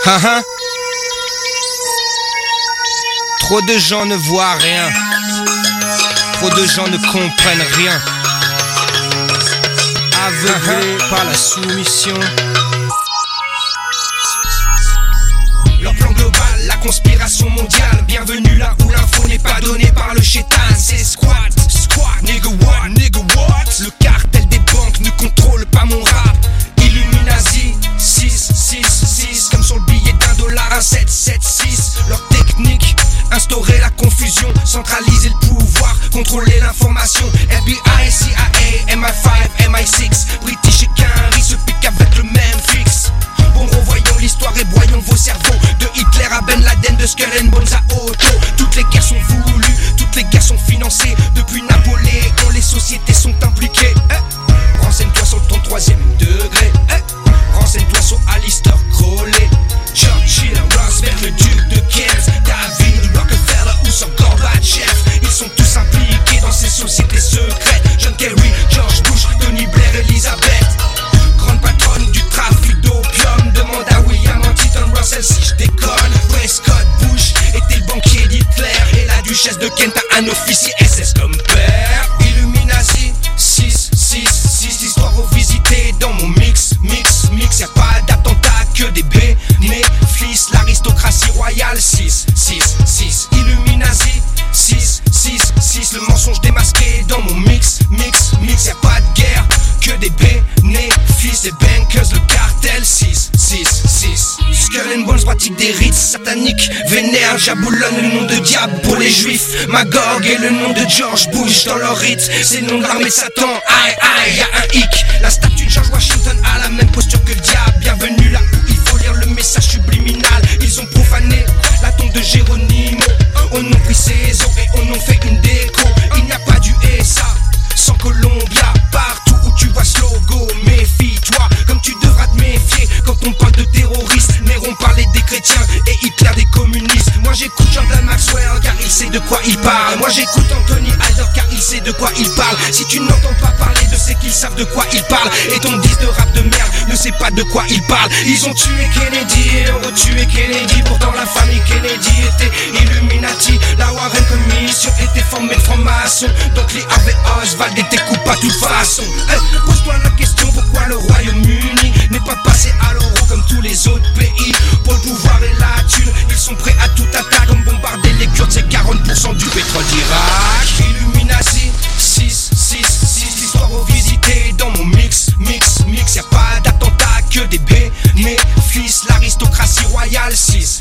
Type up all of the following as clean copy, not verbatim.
Trop de gens ne voient rien. Trop de gens ne comprennent rien. Aveuglés par la soumission. Leur plan global, la conspiration mondiale. Bienvenue là où l'info n'est pas donnée par le chétan. C'est squat, nigga what? Le cartel des banques ne contrôle pas mon rap. Illuminati, 6, comme sur le billet $1, 776. Leur technique, instaurer la confusion, centraliser le pouvoir, contrôler l'information. FBI, CIA, MI5, MI6, British et Quinry se piquent avec le même fixe. Bon, revoyons l'histoire et broyons vos cerveaux. De Hitler à Ben Laden, de Skull and Bones à Otto. Toutes les guerres sont voulues, toutes les guerres sont financées. Depuis Napoléon, les sociétés sont impliquées. Renseigne-toi sur ton 3e degré. Renseigne-toi sur Alistair Crowley, Churchill, Roosevelt, le duc de Kent, David Rockefeller ou sur Gorbatchev. Ils sont tous impliqués dans ces sociétés secrètes. John Kerry, George Bush, Tony Blair, Elizabeth. Grande patronne du trafic d'opium. Demande à William Huntington Russell si je déconne. Prescott Bush était le banquier d'Hitler. Et la duchesse de Kent a un officier SS comme père. Illuminati, 6, l'histoire revisitée dans mon mix. Y'a pas d'attentat que des bénéfices. L'aristocratie royale, 6, Illuminati, 6, le mensonge démasqué dans mon mix. Y'a pas de guerre que des bénéfices. Les bankers, le cartel, 6. Skull and Bones pratique des rites sataniques. Vénère, Jaboulonne, le nom de diable pour les juifs. Magog est le nom de George Bush dans leur rite. C'est le nom de l'armée de Satan, aïe, y'a un hic. La statue de George Washington a la même posture que le diable. Bienvenue là où il faut lire le message subliminal. Ils ont profané la tombe de Géronimo. On a pris ses os et on en fait une déco. Il n'y a pas du SA sans Columbia. Partout où tu vois ce logo, méfie-toi comme tu devras te méfier quand on parle de terroristes. Néron parlait des chrétiens et Hitler des communistes. Moi j'écoute Jordan Maxwell car il sait de quoi il parle. Moi j'écoute Anthony Halder car il sait de quoi il parle. Si tu n'entends pas parler de ceux qui savent de quoi ils parlent, et ton disque de rap de merde ne sait pas de quoi il parle. Ils ont tué Kennedy et ont retué Kennedy. Pourtant la famille Kennedy était Illuminati. La Warren Commission était formée de francs-maçons. Donc les Harvey Oswald étaient coupables de toute façon. Pose-toi la question, pourquoi le Royaume-Uni n'est pas passé à l'euro comme tous les autres pays? Pour le pouvoir et la thune, ils sont prêts à tout attaque. Comme bombarder les Kurdes, c'est 40% du pétrole d'Irak. Illuminati, 6, l'histoire revisitée dans mon mix. Y'a pas d'attentat que des bénéfices. L'aristocratie royale, 6,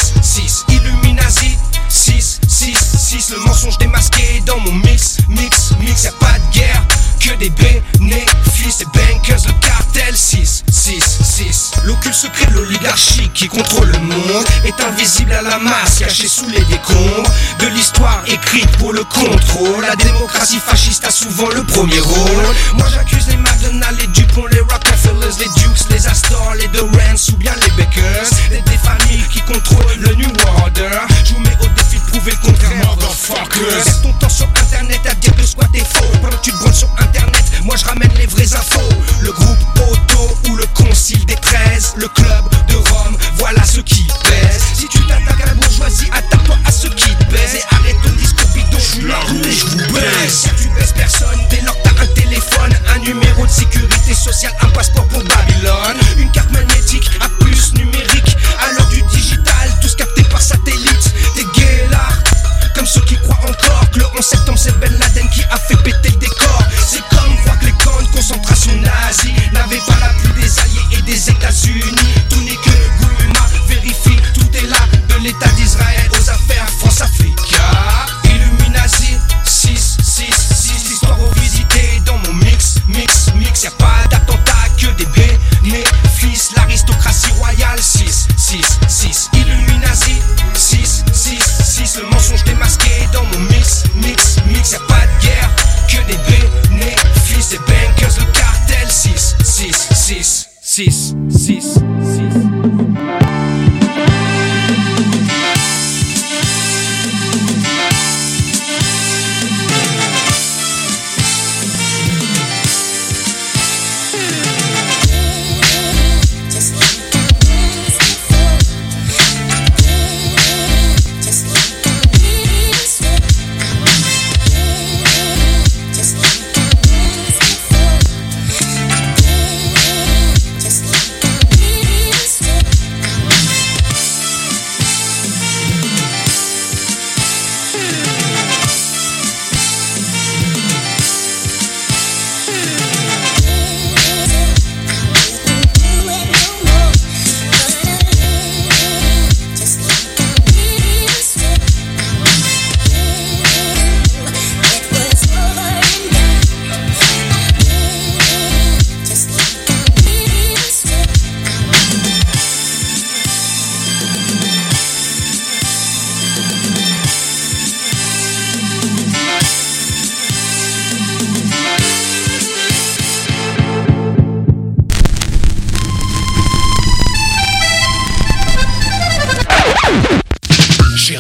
Illuminati, 6, le mensonge démasqué dans mon mix. Y'a pas de guerre que des bénéfices. Les bankers, le cartel, 6. L'occulte secret de l'oligarchie qui contrôle le monde est invisible à la masse, caché sous les décombres de l'histoire écrite pour le contrôle. La démocratie fasciste a souvent le premier rôle. Moi j'accuse les McDonald's, les Dupont, les Rockefellers, les Dukes, les Astor, les Durants ou bien les Bakers. Des familles qui contrôlent le New Order. Je vous mets au défi de prouver le contraire, motherfuckers. Perds ton temps sur internet à dire que le squat est faux. Pendant que tu te branles sur internet, moi je ramène les vraies infos. Le groupe Auto ou le concile des 13, le club de Rome, voilà ce qui pèse. Si tu t'attaques à la bourgeoisie, attaque-toi à ceux qui te baisent. Et arrête ton discours bidon, je suis l'armée, je vous baise. Car tu baises personne, dès lors que t'as un téléphone, un numéro de sécurité sociale, un passeport pour Babylone, une carte magnétique à puce numérique. À l'heure du digital, tous captés par satellite. T'es gay là, comme ceux qui croient encore que le 11 septembre c'est Ben Laden qui a fait péter le décor. C'est comme croire que les camps de concentration nazis n'avaient pas l'appui des alliés et des États-Unis. Tout n'est que Gouma, vérifie, tout est là. De l'État d'Israël aux affaires France-Africa. Illuminati, 6, l'histoire revisitée dans mon mix. Y'a pas d'attentat que des bénéfices. L'aristocratie royale, 6, Illuminati, 6, le mensonge démasqué dans mon mix. Y'a pas de guerre que des bénéfices. Les bankers, le cartel, 6.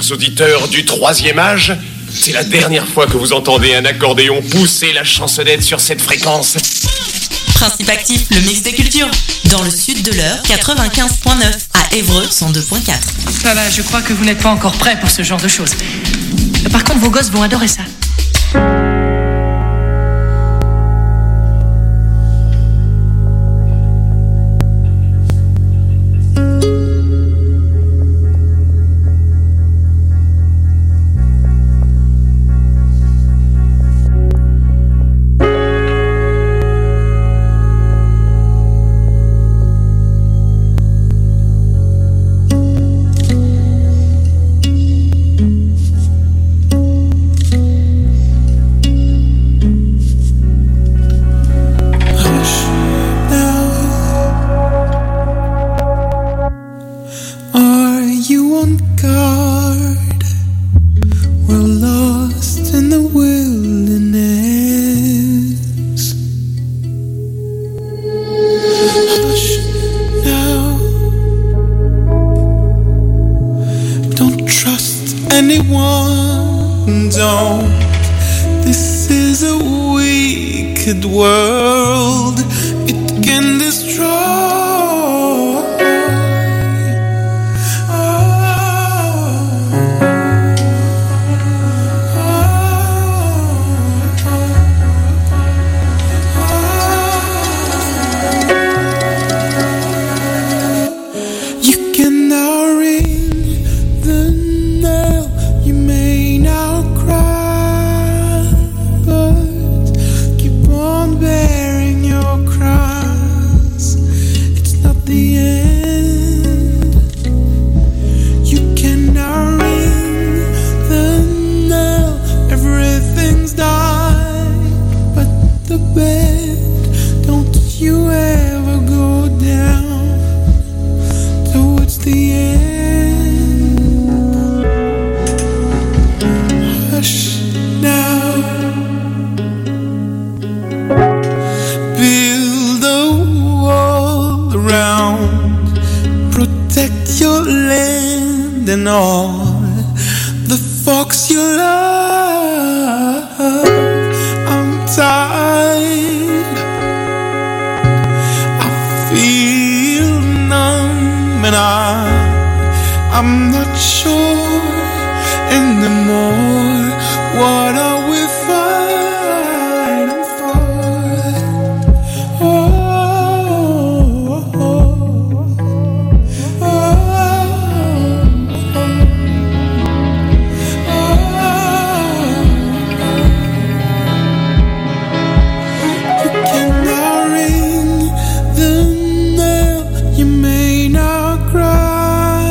chers auditeurs du troisième âge, c'est la dernière fois que vous entendez un accordéon pousser la chansonnette sur cette fréquence. Principe actif, le mix des cultures. Dans le sud de l'Eure, 95.9. À Évreux, 102.4. Ça va, je crois que vous n'êtes pas encore prêts pour ce genre de choses. Par contre, vos gosses vont adorer ça.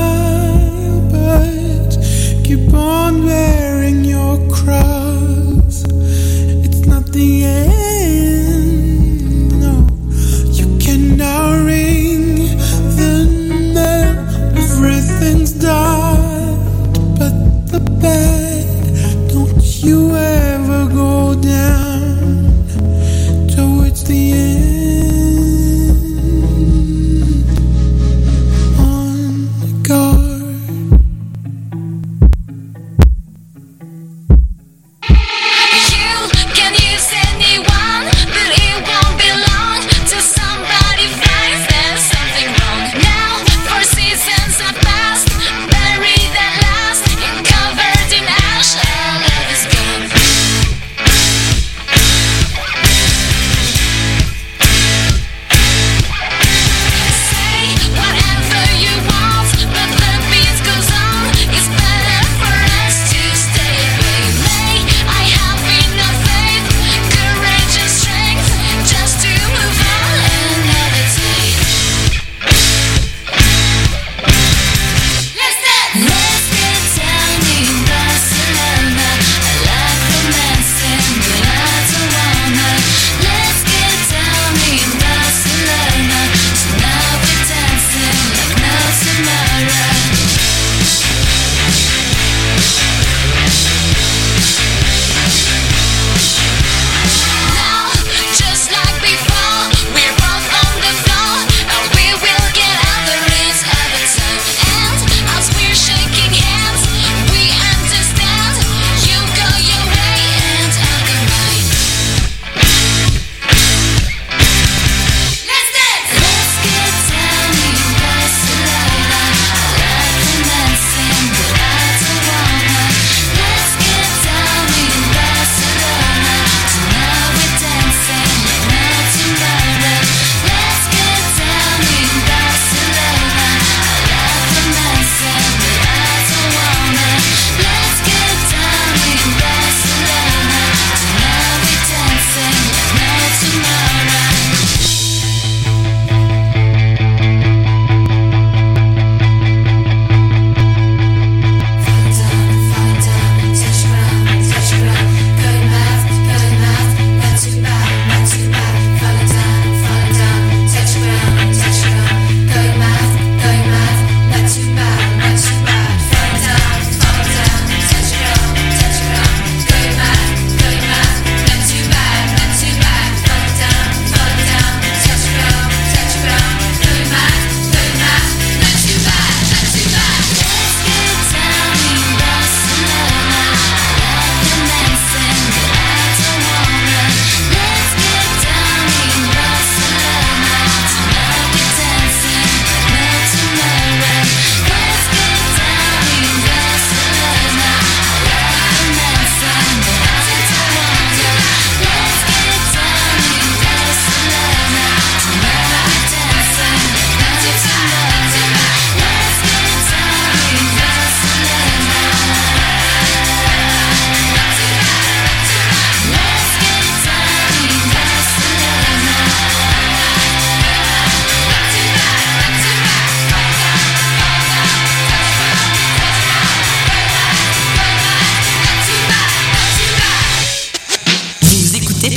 Keep on wearing your cross.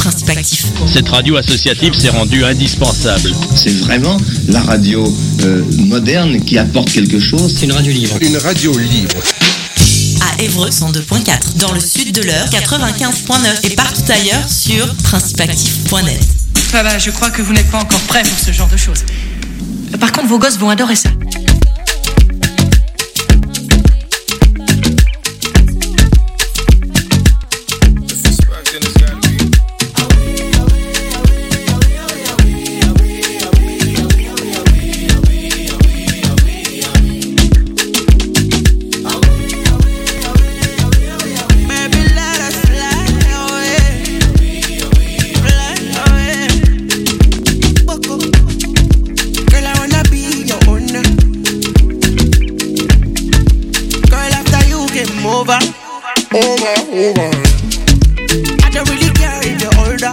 Principe Actif. Cette radio associative s'est rendue indispensable. C'est vraiment la radio moderne qui apporte quelque chose. C'est une radio libre. Une radio libre. À Évreux 102.4, dans le sud de l'Eure 95.9 et partout ailleurs sur principeactif.net. Bah, je crois que vous n'êtes pas encore prêt pour ce genre de choses. Par contre, vos gosses vont adorer ça. Over. I don't really care if you're older.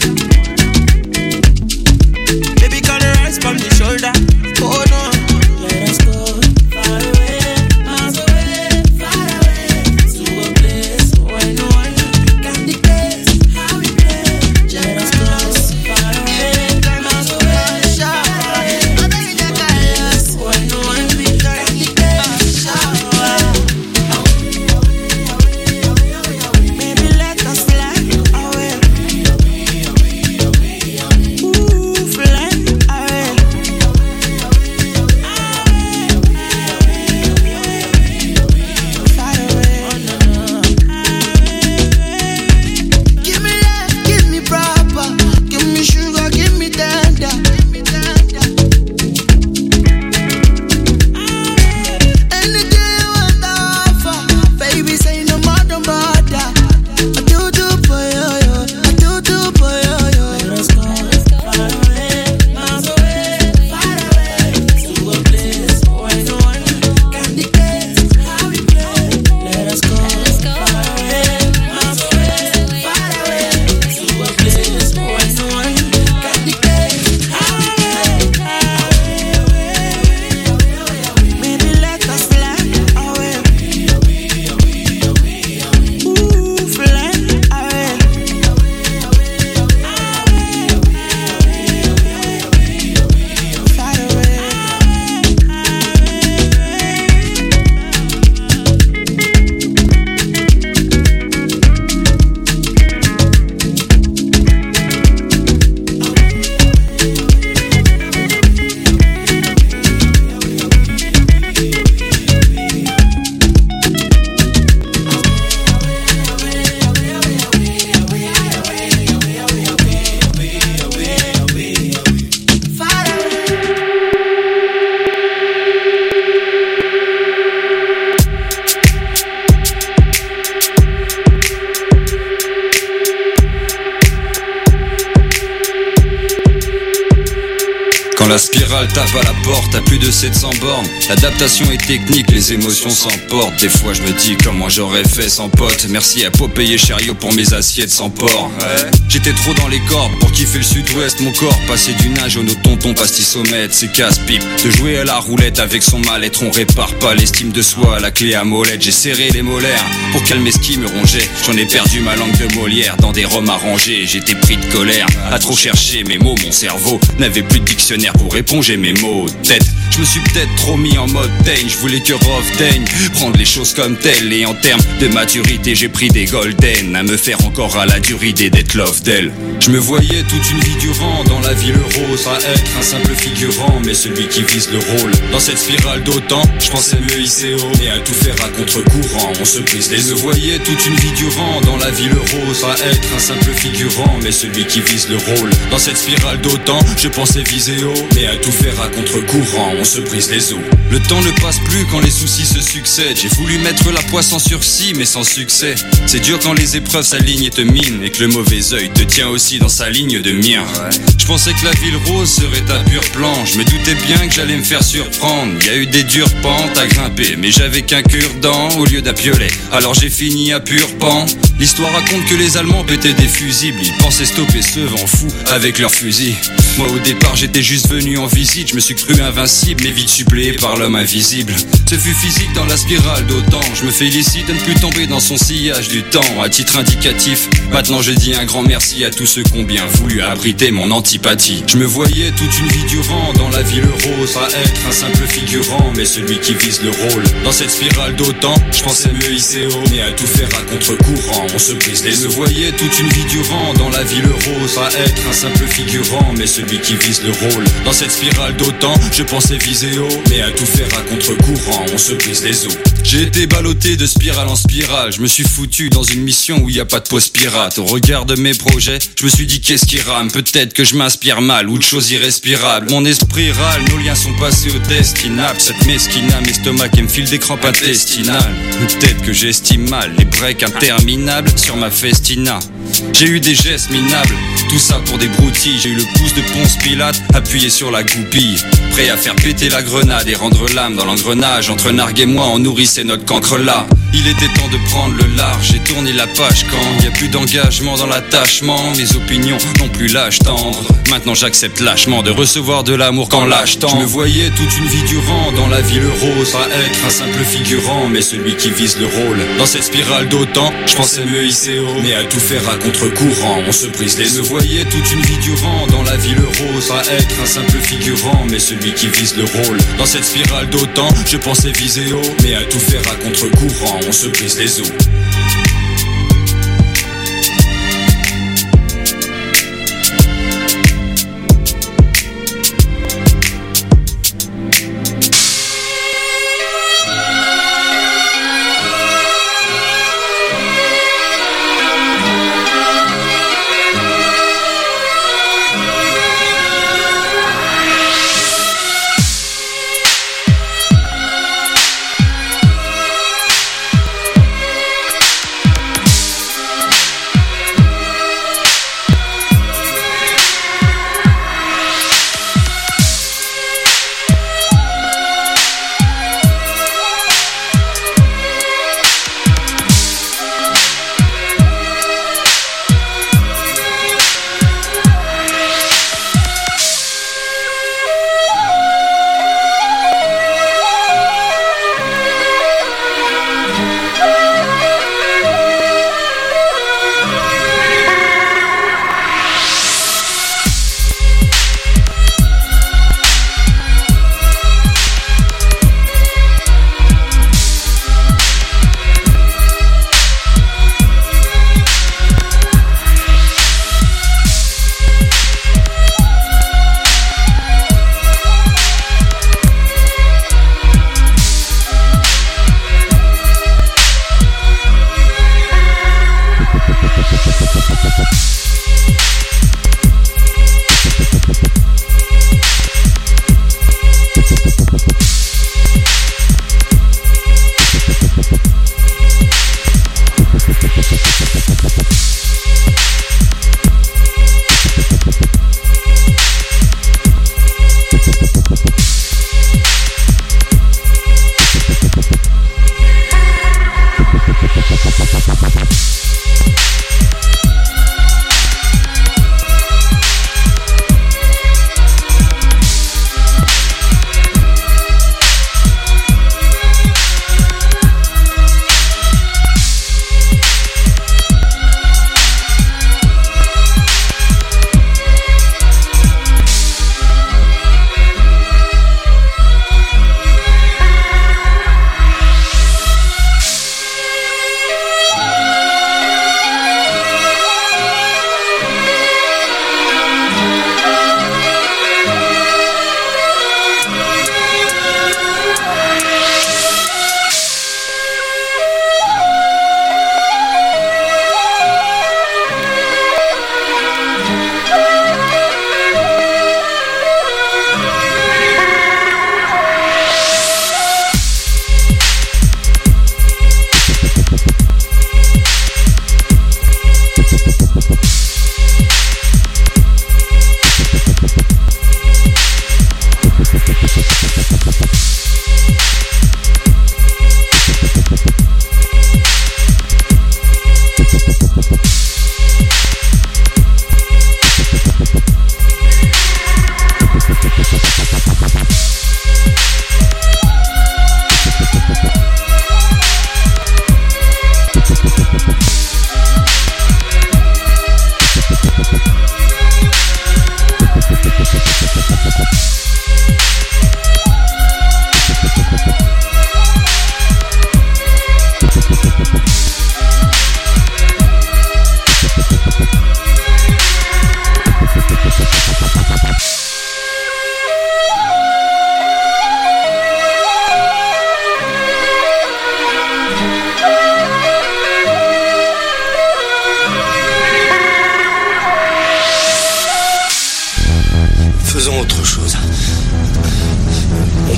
Baby, can you rise from the shoulder? Oh no, let us go far away, miles away, far away, to a place where no one can dictate how we play. Let us go far away, miles away, far away, to a place where no one can dictate how we play. La spirale tape à la porte à plus de 700 bornes. L'adaptation est technique, les émotions s'emportent. Des fois je me dis comment j'aurais fait sans pote. Merci à Popeye et Chariot pour mes assiettes sans porc. J'étais trop dans les cordes pour kiffer le sud-ouest. Mon corps passé du nage au tonton pastissomètre. C'est casse-pipe de jouer à la roulette avec son mal-être. On répare pas l'estime de soi, la clé à molette. J'ai serré les molaires pour calmer ce qui me rongeait. J'en ai perdu ma langue de Molière dans des roms arrangés. J'étais pris de colère à trop chercher mes mots. Mon cerveau n'avait plus de dictionnaire pour éponger mes mots de tête. Je me suis peut-être trop mis en mode daigne. Je voulais que Rof daigne prendre les choses comme telles. Et en termes de maturité j'ai pris des golden à me faire encore à la dure idée d'être love d'elle. Je me voyais toute une vie durant dans la ville rose à être un simple figurant, mais celui qui vise le rôle. Dans cette spirale d'autant, je pensais me hisser haut et à tout faire à contre-courant. On se brise les os. Je voyais toute une vie durant dans la ville rose à être un simple figurant, mais celui qui vise le rôle. Dans cette spirale d'autant, je pensais viser haut, mais à tout faire à contre-courant. On se brise les os. Le temps ne passe plus quand les soucis se succèdent. J'ai voulu mettre la poisse en sursis mais sans succès. C'est dur quand les épreuves s'alignent et te minent, et que le mauvais œil te tient aussi dans sa ligne de mire. Je pensais que la ville rose serait un pur plan. Je me doutais bien que j'allais me faire surprendre. Il y a eu des dures pentes à grimper, mais j'avais qu'un cure-dent au lieu d'un piolet. Alors j'ai fini à pur pan. L'histoire raconte que les Allemands pétaient des fusibles. Ils pensaient stopper ce vent fou avec leurs fusils. Moi au départ j'étais juste venu venu en visite, je me suis cru invincible, mais vite suppléé par l'homme invisible. Ce fut physique dans la spirale d'autant. Je me félicite de ne plus tomber dans son sillage du temps. À titre indicatif, maintenant je dis un grand merci à tous ceux qui ont bien voulu abriter mon antipathie. Je me voyais toute une vie durant dans la vie le rose, à être un simple figurant, mais celui qui vise le rôle. Dans cette spirale d'autant, je pensais me hisser haut, mais à tout faire à contre-courant, on se brise les. Je me voyais toute une vie durant dans la vie le rose, à être un simple figurant, mais celui qui vise le rôle. Dans cette spirale d'autant, je pensais viser haut, mais à tout faire à contre-courant, on se brise les os. J'ai été ballotté de spirale en spirale, je me suis foutu dans une mission où y a pas de poste pirate. Au regard de mes projets, je me suis dit qu'est-ce qui rame, peut-être que je m'inspire mal ou de choses irrespirables. Mon esprit râle, nos liens sont passés au destinable. Cette mesquina, mes estomacs et me file des crampes intestinales. Peut-être que j'estime mal les breaks interminables sur ma festina. J'ai eu des gestes minables, tout ça pour des broutilles. J'ai eu le pouce de Ponce Pilate appuyé sur la goupille, prêt à faire péter la grenade et rendre l'âme dans l'engrenage. Entre Nargue et moi on nourrissait notre cancre là. Il était temps de prendre le large, j'ai tourné la page quand y a plus d'engagement dans l'attachement. Mes opinions n'ont plus l'âge tendre, maintenant j'accepte lâchement de recevoir de l'amour quand l'âge tend. Je me voyais toute une vie durant dans la vie le rose, à être un simple figurant, mais celui qui vise le rôle. Dans cette spirale d'autant, je pensais me hisser haut, mais à tout faire à contre-courant, on se brise les. Je me voyais toute une vie durant dans la vie le rose, à être un simple figurant, mais celui qui vise le rôle. Dans cette spirale d'autant, je pensais viser haut, mais à tout faire à contre-courant, on se brise les os.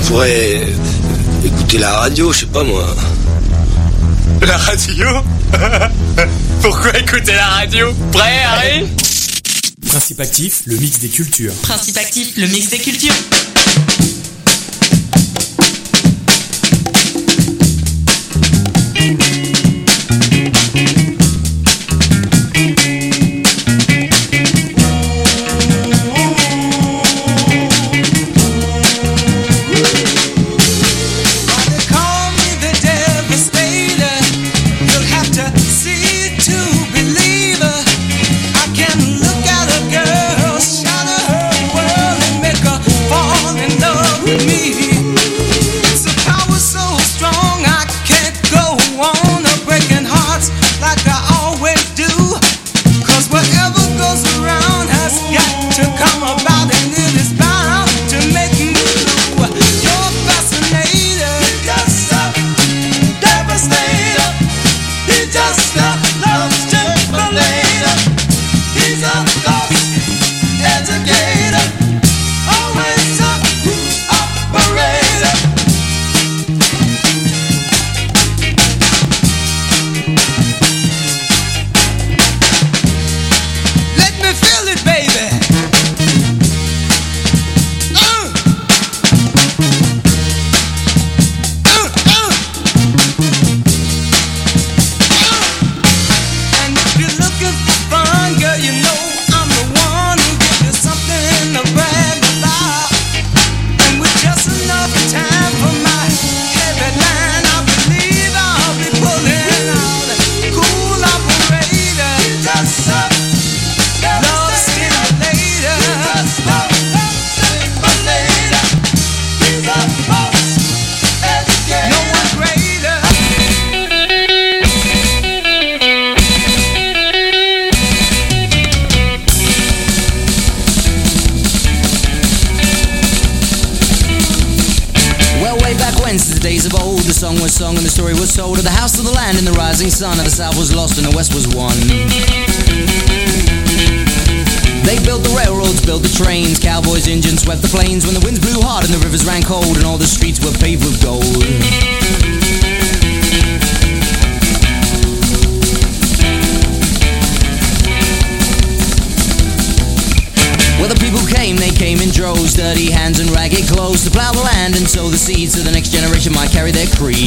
pourrais écouter la radio, je sais pas moi. La radio? Pourquoi écouter la radio? Prêt, Harry? Principe actif, le mix des cultures. Principe actif, le mix des cultures. Song and the story was told of the house of the land and the rising sun of the south was lost and the west was won. They built the railroads, built the trains, cowboys, Indians swept the plains when the winds blew hard and the rivers ran cold and all the streets were paved with gold. Well, the people came, they came in droves, dirty hands and ragged clothes to plow the land and sow the seeds so the next generation might carry their creed.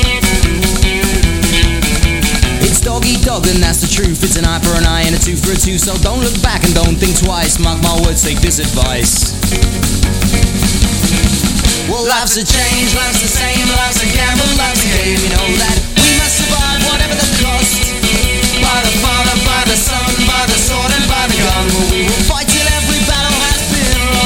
It's dog eat dog and that's the truth, it's an eye for an eye and a tooth for a tooth, so don't look back and don't think twice, mark my words, take this advice. Well, life's a change, life's the same, life's a gamble, life's a game, you know that.